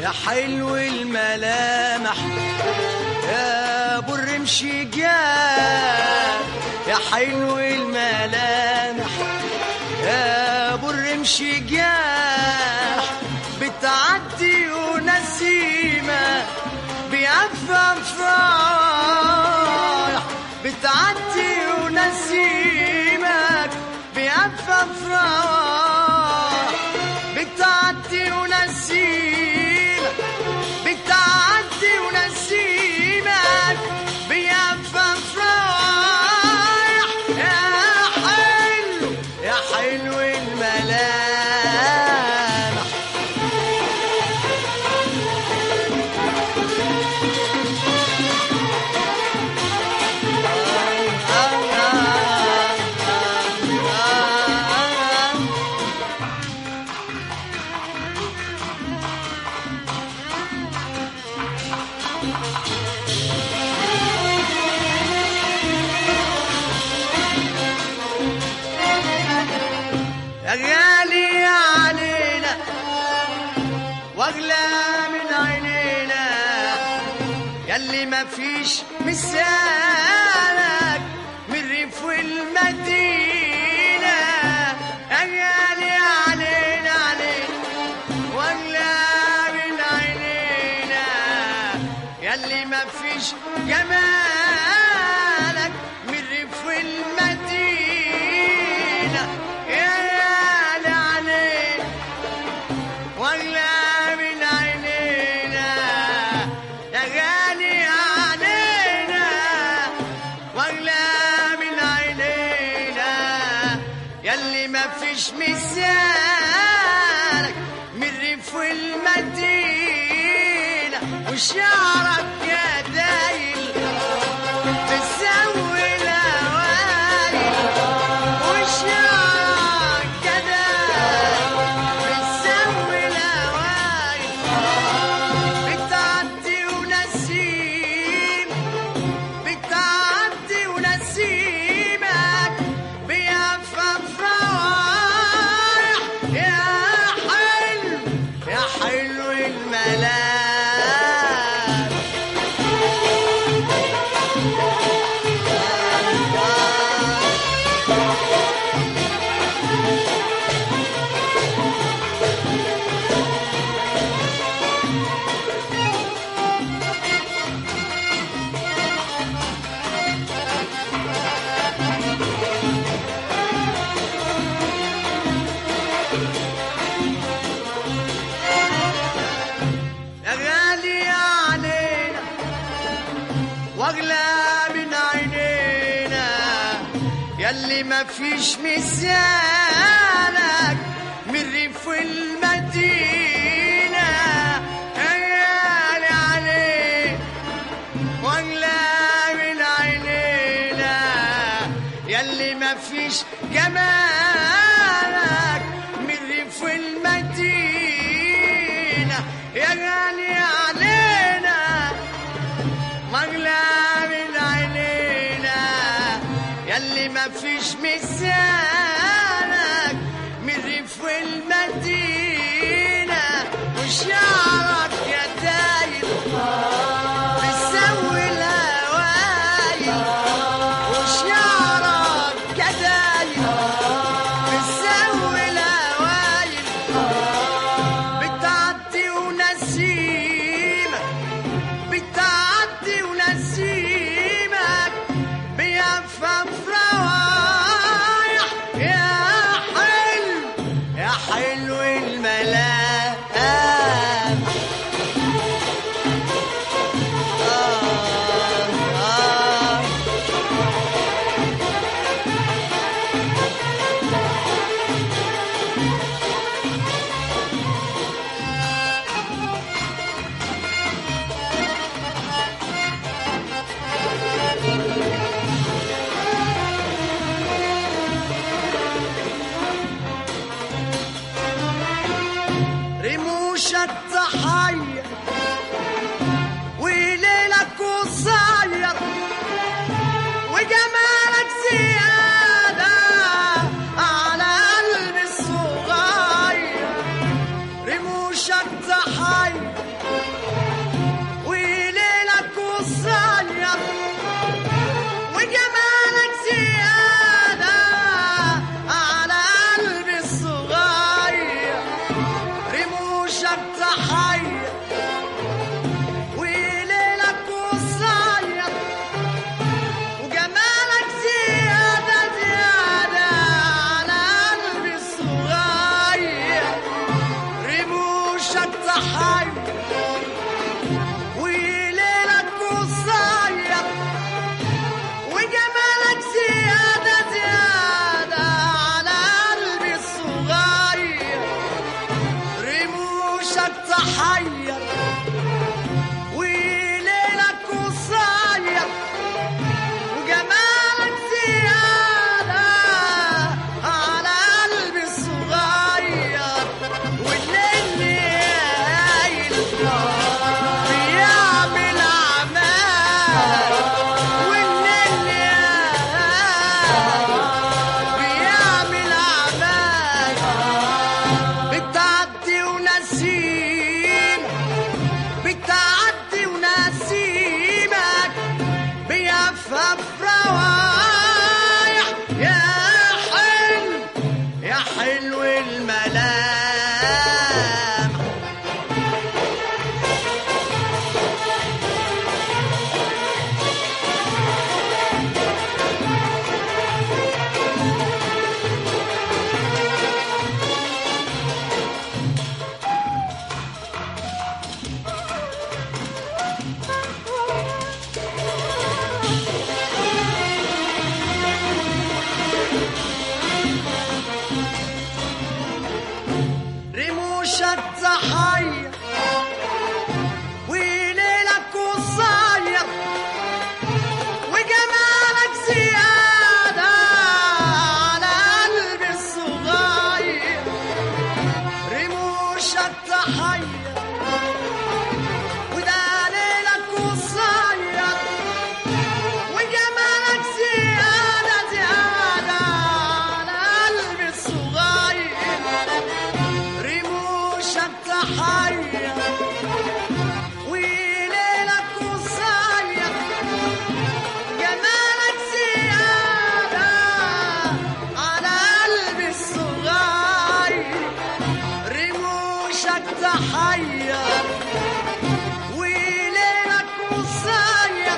يا حلو الملامح يا ابو الرمش جاه، يا حلو الملامح يا ابو الرمش جاه، بتعدي ونسيمة بيعفف رايح، بتعدي ونسيمك بيعفف رايح، بتعدي ونسيمك، بتعدي ونسيمك بيعفف رايح، يا حلو يا حلو الملامح. يا غالي علينا واغلى من عينينا، ياللي مفيش مثالك من الريف والمدينة، يا غالي علينا علينا واغلى من عينينا، ياللي مفيش جمالك من الريف والمدينة، يا غالي علينا واغلى من عينينا، يا غالي علينا واغلى من عينينا، ياللي مفيش مثالك من الريف والمدينة، وشعرك يا دايل بتسوي الهوايل، وشعرك يا دايل بتسوي الهوايل، بتعدي ونسيم، بتعدي ونسيمك بيعفف روايح، يا حلو يا حلو الملامح. يا غالي علينا واغلى من عينينا، ياللي مفيش مثالك من الريف والمدينة، يا غالي علينا واغلى من عينينا، ياللي مفيش جمالك من الريف والمدينة، يا غالي علينا واغلى من عينينا، ياللي مفيش مثالك من الريف والمدينة، وشعرك يا دايل بتسوي الهوايل، وشعرك يا دايل بتسوي الهوايل، بتعدي ونسيمك، بتعدي ونسيمك بيعفف روايح، يا حلو يا حلو الملامح. رموشك تحير وليلك قصير، وجمالك زيادة على قلبي الصغير، رموشك رموشك تحير وليلك قصير وجمالك زيادة على قلبي الصغير رموشك تحير وليلك قصير وجمالك زيادة زيادة على قلبي الصغير رموشك تحير وليلك قصير وجمالك زيادة زيادة على قلبي الصغير رموشك تحير وليلك قصير وجمالك زيادة على قلبي الصغير والليل قايل بيعمل أعمال والليل بيعمل أعمال بتعدي ونسيمك بتعدي ونسيمك بيفهم روايح يا حلو يا حلو الملام رموشك تحير وليلك قصير وجمالك زيادة على قلبي الصغير رموشك تحير وده ليلك قصير وجمالك زيادة زيادة على قلبي الصغير رموشك تحير وليلك قصير جمالك زيادة على قلبي الصغير رموشك تحير وليلك قصير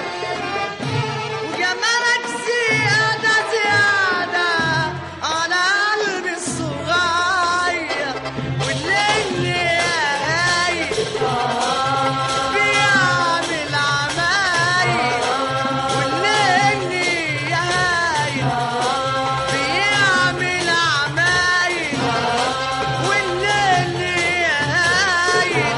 وجمالك زيادة زيادة على قلبي الصغير والليل قايل بيعمل عمايل والليل قايل بيعمل عمايل والليل قايل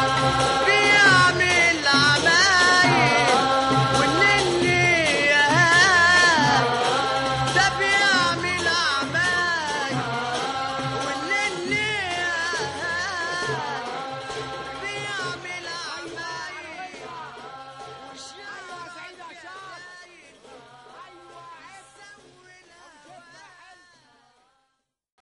بيعمل عمايل والليل قايل ده بيعمل عمايل والليل قايل بيعمل